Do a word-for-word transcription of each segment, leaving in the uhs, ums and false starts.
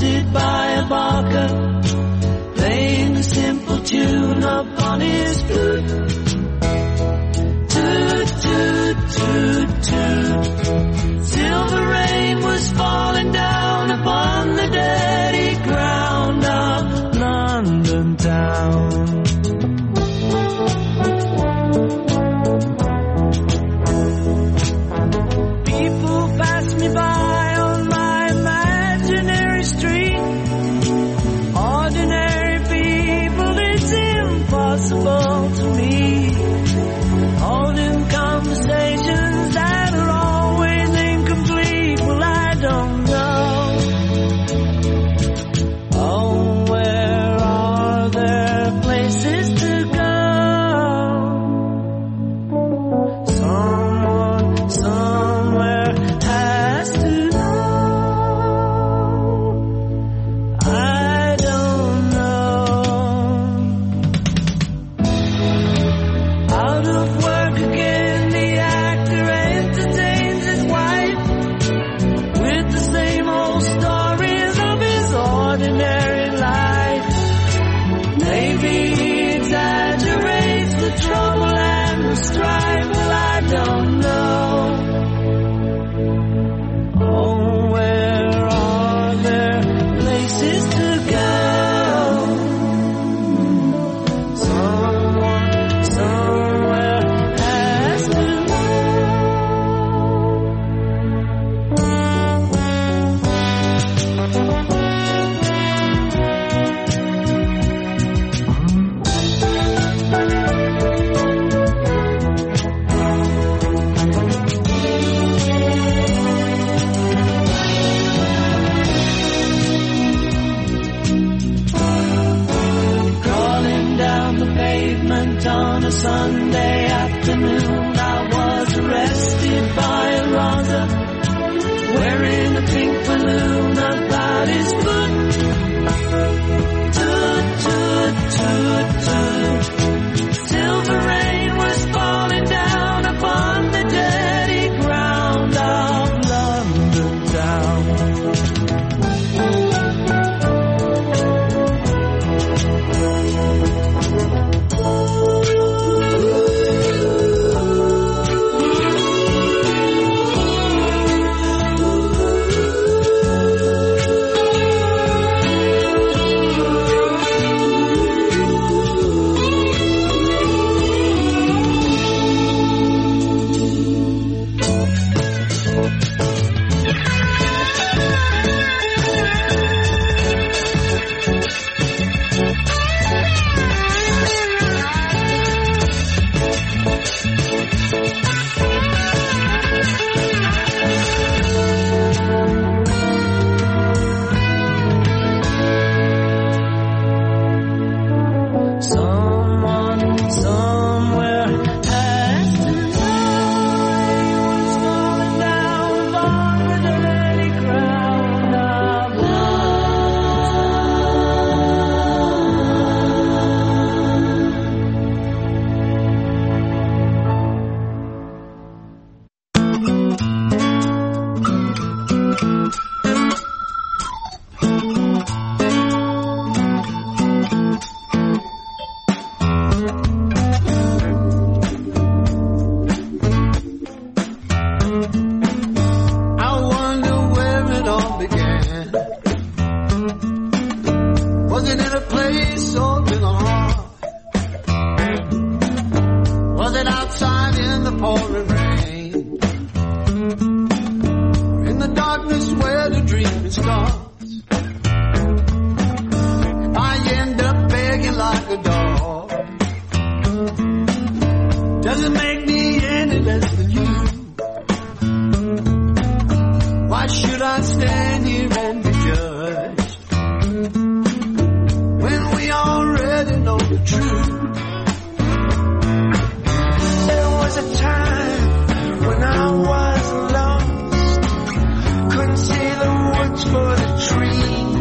arrested by a barker, playing a simple tune upon his flute. Toot, toot, toot, toot. Silver rain was falling down upon the dirty ground of London town. People pass me by on my imaginary street. Ordinary people, it's impossible to meet. Holding conversations that are always incomplete. Well, I don't know. Oh, where are there places to go? Someone, somewhere has to know. I don't know. Out of work again, the actor entertains his wife with the same old stories of his ordinary life. Maybe he exaggerates the trouble and the strife. Well, I don't know. Oh, where are there places to go? Someone, somewhere has to crawling down the pavement on a Sunday afternoon. I was arrested by a Rosa wearing a pink balloon about his foot. Toot, toot, toot, toot. Silver rain was falling down upon the dirty ground of London town. Someone, somewhere has to know. What's falling down upon the dirty ground of I wonder where it all began. Was it in a place or in a heart? Was it outside in the pouring rain? Or in the darkness where the dream starts? If I end up begging like a dog, does it make me any less than you? Why should I stand here and be judged when we already know the truth? There was a time when I was lost, couldn't see the woods for the trees.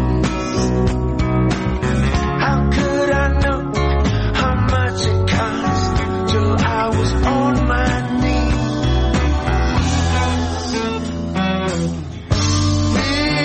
How could I know how much it cost till I was on my knees?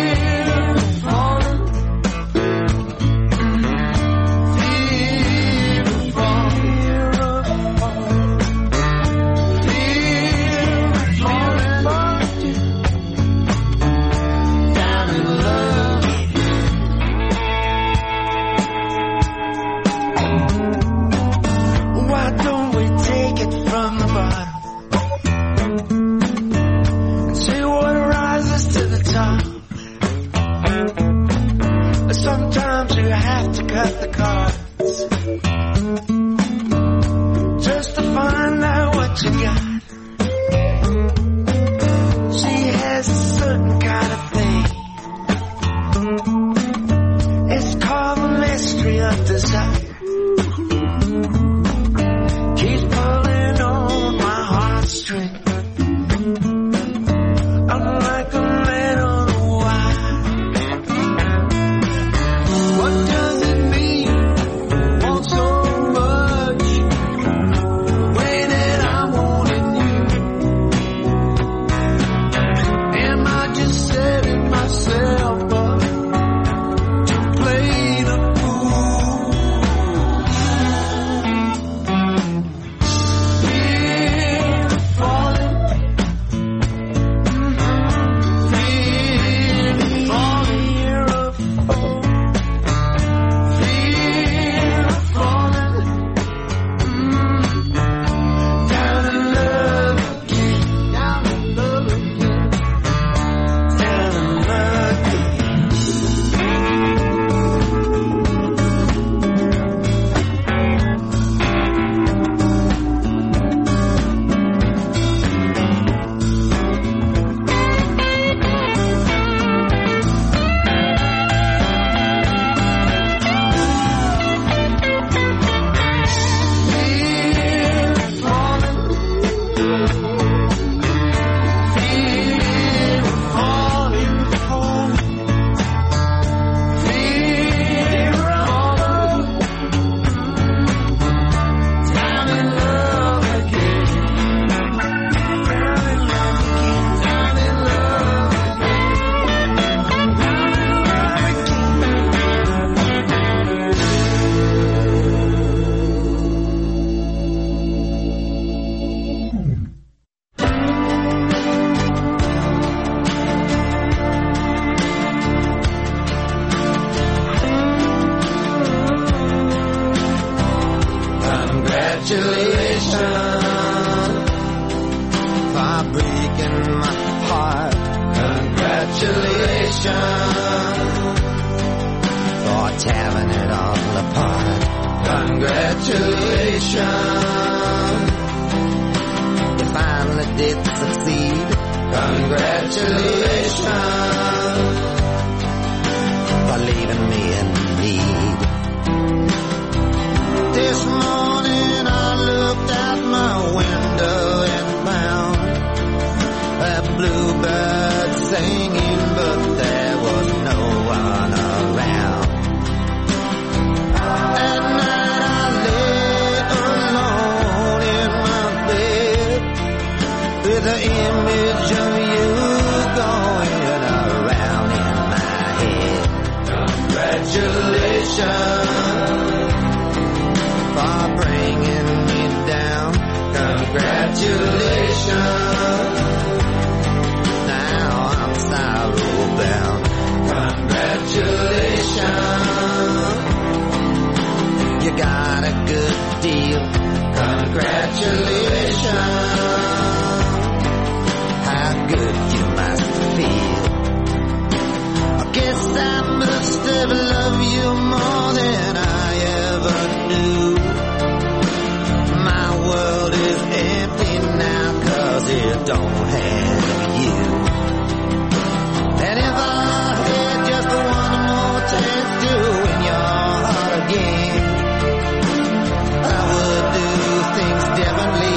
sometimes you have to cut the cards just to find out what you got. She has a certain kind of thing. It's called the mystery of desire. Keeps pulling on my heartstring. I'm like a man on a wire. What does it mean? Want so much, way that I wanted you. Am I just setting myself up to play the fool? Fear of falling, fear of falling, fear of falling, fear of falling, down in love again, down in love again, down in love again. Congratulations for breaking my heart. Congratulations for tearing it all apart. Congratulations, you finally did succeed. Congratulations for leaving me in need. This morning I looked out my window and found a bluebird singing, but there was no one around. At night I lay alone in my bed with the image of you going around in my head. Congratulations for bringing me down. Congratulations, now I'm sorrow bound. Congratulations, you got a good deal. Congratulations, how good you must feel. I guess I must have loved you more than I ever knew. My world is empty now 'cause it don't have you. And if I had just one more chance to win your heart again, I would do things differently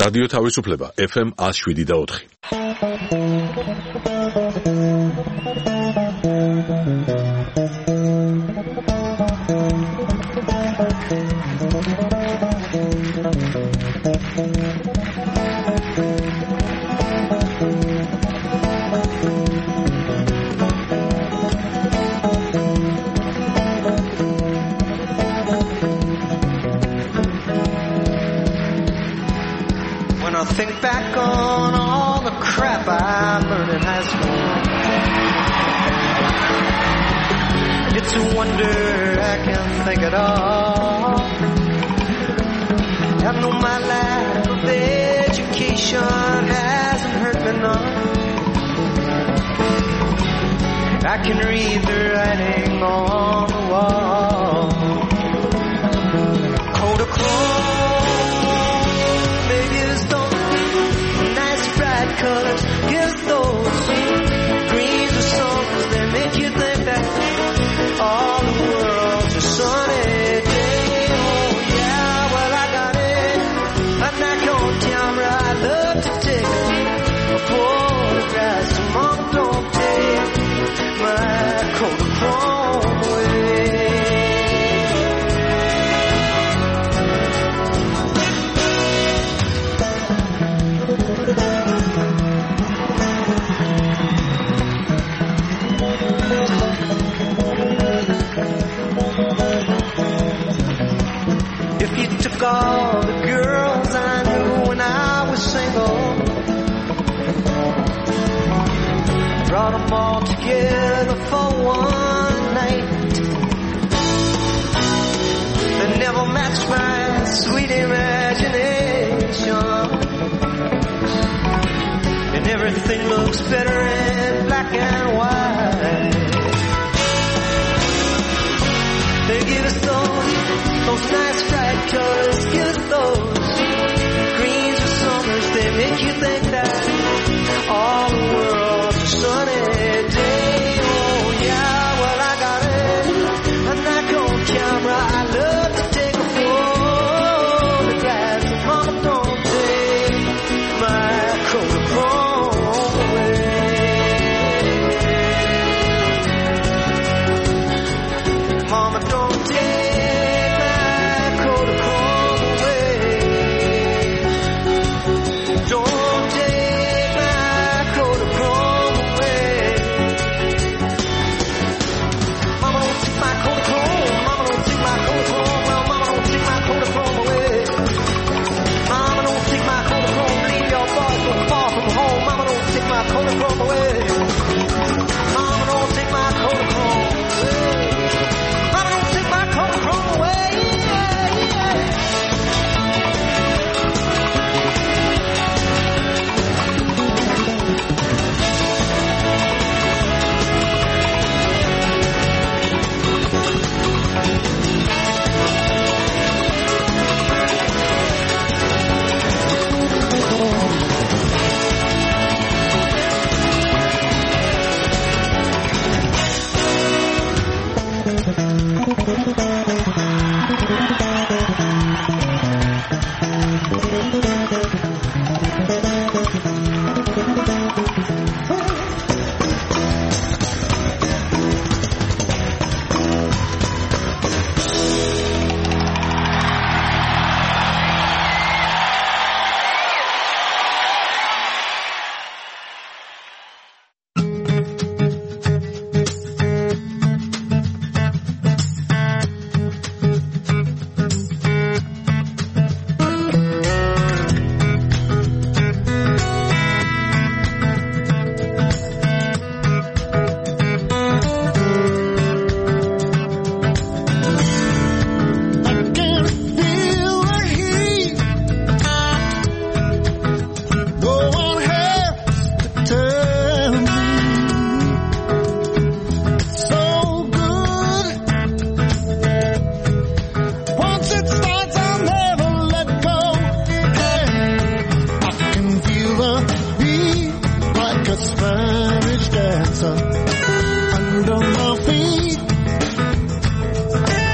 რადიო თავისუფლება ეფ ემ one oh seven და four. I think back on all the crap I learned in high school. It's a wonder I can think it all. I know my lack of education hasn't hurt me none. I can read the writing on the wall. Cold or colors, yes, those greens or songs that make you think that all the world's a sunny day. Oh yeah, well I got it. I'm not on camera. I love to take a photograph. So mom, don't take my Kodachrome away. If you took all the girls I knew when I was single, brought them all together for one night, they never matched my sweet imagination, and everything looks better in black and white. They give us those Those nice bright colors, give those greens or summers. They make you think that all the world's a sunny day. Oh yeah, well I got it. I'm not on camera. I love to take a photograph. Mama, don't take my Kodachrome away. Mama, don't take Kodachrome away. Mama, don't take my Kodachrome away. Mama, don't take my Kodachrome away. Yeah, yeah.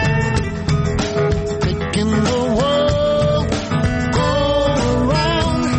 Making the world go around.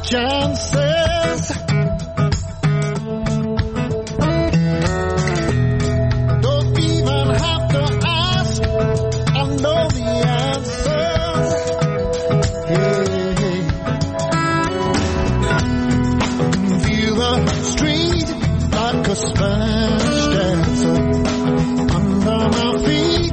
chances. Don't even have to ask, I know the answers. Hey, feel the street like a Spanish dancer under my feet.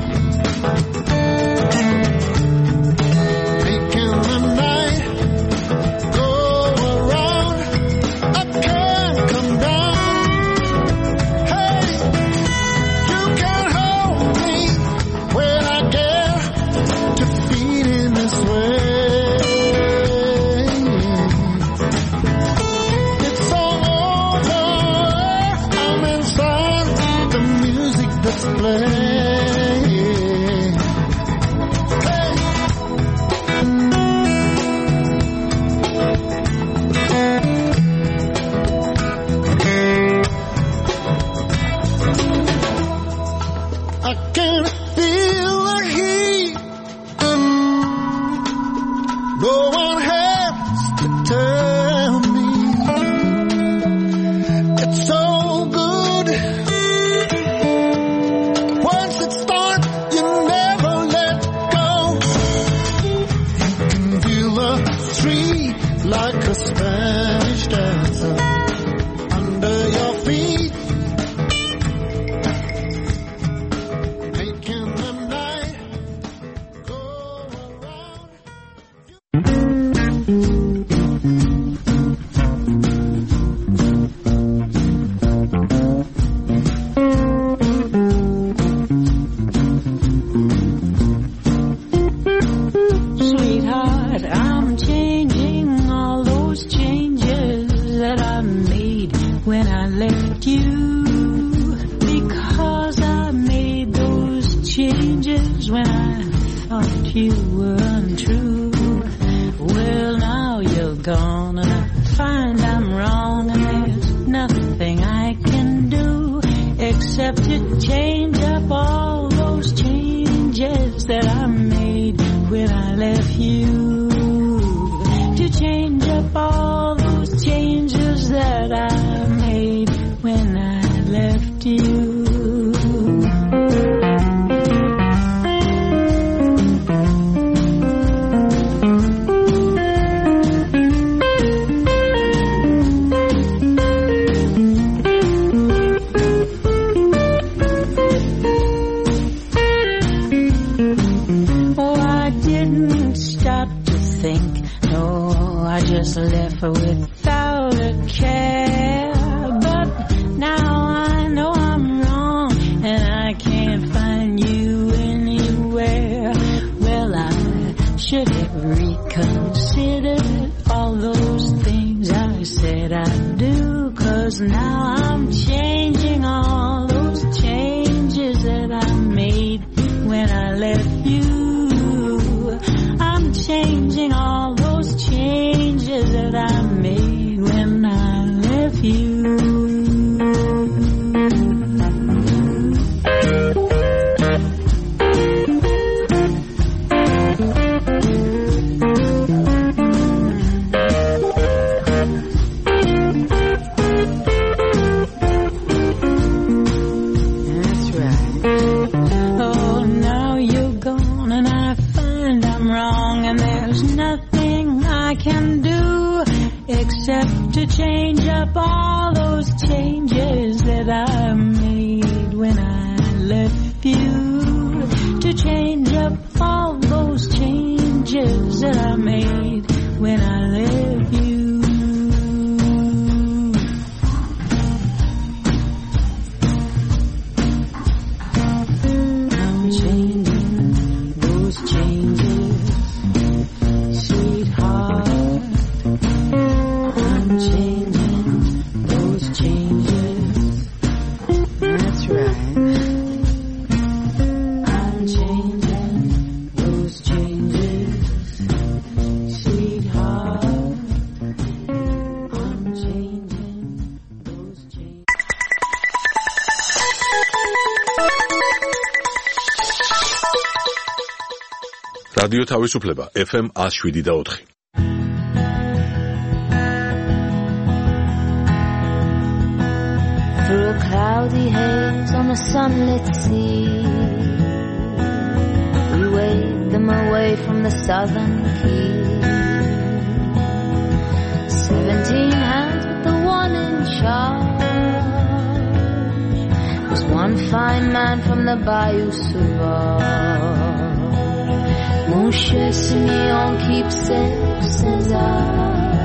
რადიო თავისუფლება ეფ ემ one oh seven point four. a cloudy haze on a sunlit sea. We waved them away from the southern key. Seventeen hands with the one in charge. There's one fine man from the Bayou Sauvage. Mon cher Simeon, keepsake, says I.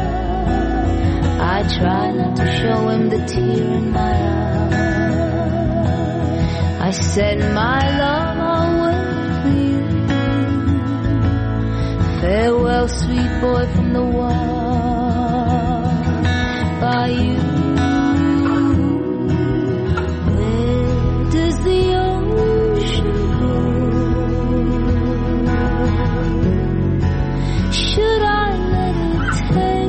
I try not to show him the tear in my eye. I said, my love, I'll wait for you. Farewell, sweet boy from the wild bayou. Where does the ocean go? Should I let it take?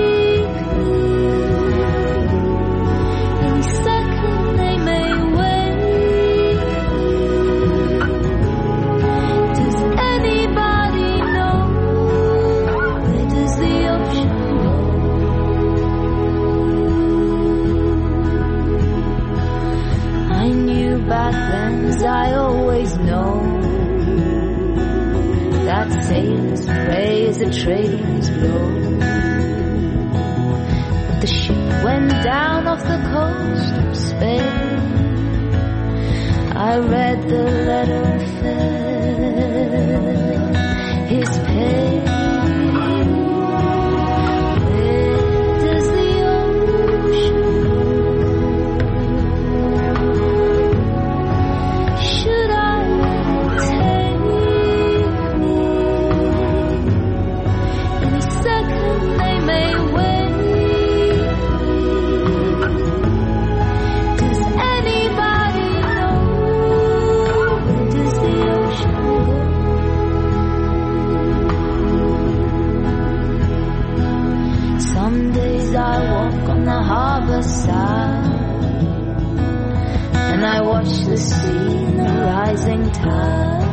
I always know that sailors pray as the trade winds blow. But the ship went down off the coast of Spain. I read the letter and felt his pain. And I watch the sea in the rising tide,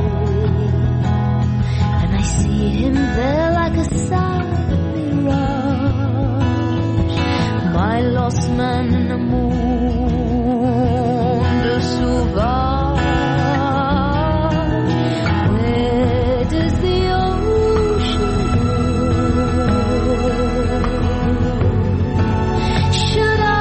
and I see him there like a silent mirage, my lost man in the moon de Sauvage. Where does the ocean go? Should I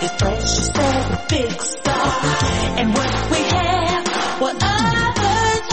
big star, and what we have, what others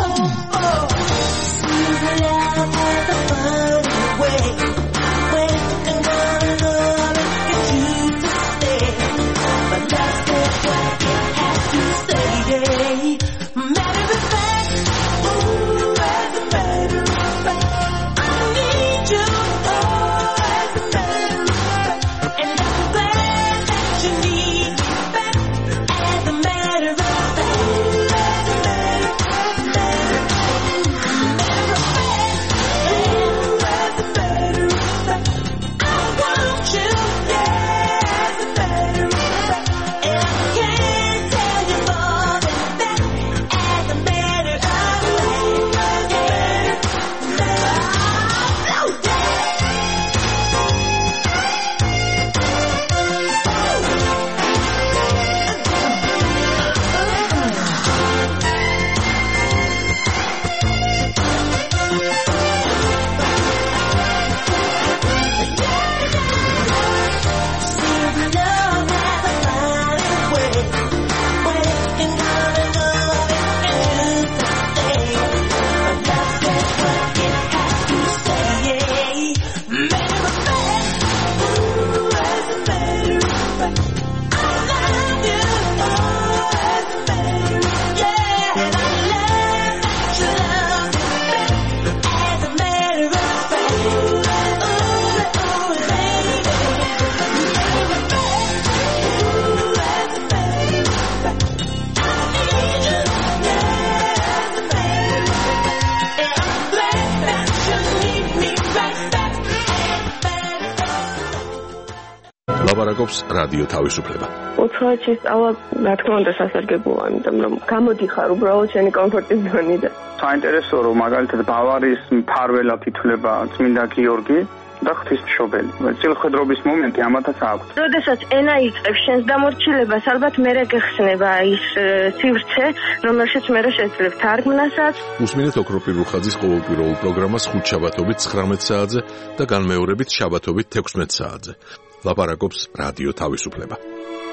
ლაპარაკობს რადიო თავისუფლება. უცხოეთში სწავლა, რა თქმა უნდა, სასარგებლოა, იმიტომ რომ გამოდიხარ უბრალოდ შენი კომფორტის ზონიდან. საინტერესო რომ მაგალითად ბავარიის მფარველად ითვლება წმინდა გიორგი და ღვთისმშობელი. წილხვედრობის მომენტი ამათაც აქვს. როდესაც ენა იწყებს შენს დამორჩილებას, ალბათ მერე გეხსნება ის სივრცე, რომელშიც მერე შეძლებ თარგმნასაც. უსმინეთ ოქროპირ რუხაძის ყოველკვირეულ პროგრამას ხუთშაბათობით ცხრამეტ საათზე და განმეორებით შაბათობით თექვსმეტ საათზე. ლაპარაკობს რადიო თავისუფლება.